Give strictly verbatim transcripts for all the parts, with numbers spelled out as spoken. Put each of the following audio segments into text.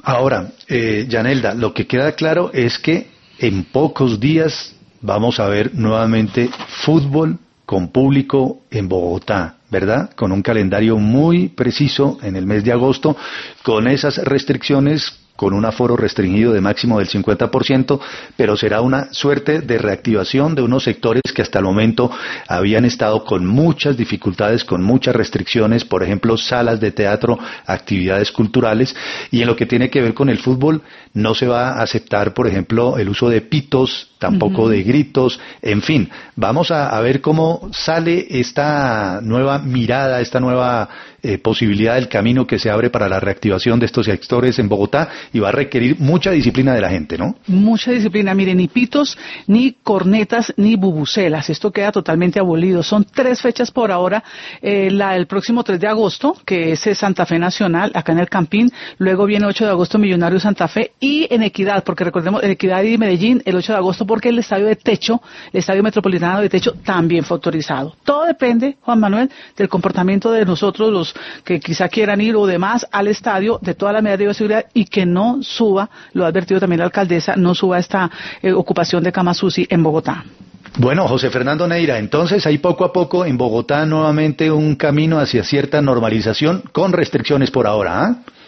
Ahora, eh, Yanelda, lo que queda claro es que en pocos días vamos a ver nuevamente fútbol con público en Bogotá, ¿verdad? Con un calendario muy preciso en el mes de agosto, con esas restricciones, con un aforo restringido de máximo del cincuenta por ciento, pero será una suerte de reactivación de unos sectores que hasta el momento habían estado con muchas dificultades, con muchas restricciones, por ejemplo, salas de teatro, actividades culturales, y en lo que tiene que ver con el fútbol, no se va a aceptar, por ejemplo, el uso de pitos, tampoco uh-huh. de gritos, en fin, vamos a, a ver cómo sale esta nueva mirada, esta nueva eh, posibilidad del camino que se abre para la reactivación de estos sectores en Bogotá, y va a requerir mucha disciplina de la gente, ¿no? Mucha disciplina, mire, ni pitos, ni cornetas, ni bubucelas, esto queda totalmente abolido. Son tres fechas por ahora, eh, la del próximo tres de agosto, que es Santa Fe Nacional, acá en el Campín, luego viene ocho de agosto Millonarios Santa Fe, y en Equidad, porque recordemos, en Equidad y Medellín, el ocho de agosto, porque el estadio de techo, el estadio metropolitano de techo, también fue autorizado. Todo depende, Juan Manuel, del comportamiento de nosotros, los que quizá quieran ir o demás al estadio, de toda la medida de seguridad, y que no suba, lo ha advertido también la alcaldesa, no suba esta eh, ocupación de camas U C I en Bogotá. Bueno, José Fernando Neira, entonces hay poco a poco en Bogotá nuevamente un camino hacia cierta normalización con restricciones por ahora, ¿ah? ¿eh?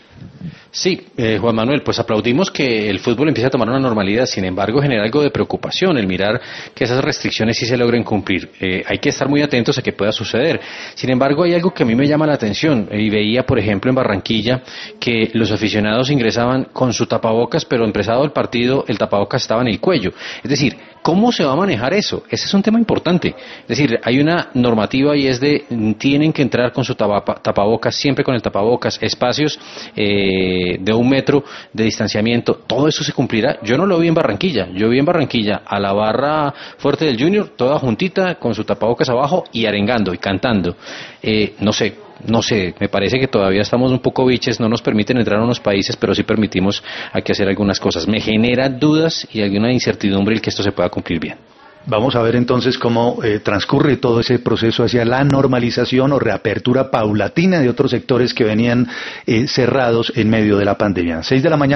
Sí, eh, Juan Manuel, pues aplaudimos que el fútbol empiece a tomar una normalidad, sin embargo genera algo de preocupación el mirar que esas restricciones sí se logren cumplir. Eh, hay que estar muy atentos a que pueda suceder. Sin embargo, hay algo que a mí me llama la atención, y veía, por ejemplo, en Barranquilla, que los aficionados ingresaban con su tapabocas, pero empezado el partido, el tapabocas estaba en el cuello. Es decir, ¿cómo se va a manejar eso? Ese es un tema importante. Es decir, hay una normativa y es de, tienen que entrar con su tapabocas, siempre con el tapabocas, espacios eh, de un metro de distanciamiento, todo eso se cumplirá. Yo no lo vi en Barranquilla, yo vi en Barranquilla a la barra fuerte del Junior, toda juntita, con su tapabocas abajo y arengando y cantando. Eh, no sé, no sé, me parece que todavía estamos un poco biches, no nos permiten entrar a unos países, pero sí permitimos aquí hacer algunas cosas. Me genera dudas y alguna incertidumbre el que esto se pueda cumplir bien. Vamos a ver entonces cómo eh, transcurre todo ese proceso hacia la normalización o reapertura paulatina de otros sectores que venían eh, cerrados en medio de la pandemia. Seis de la mañana.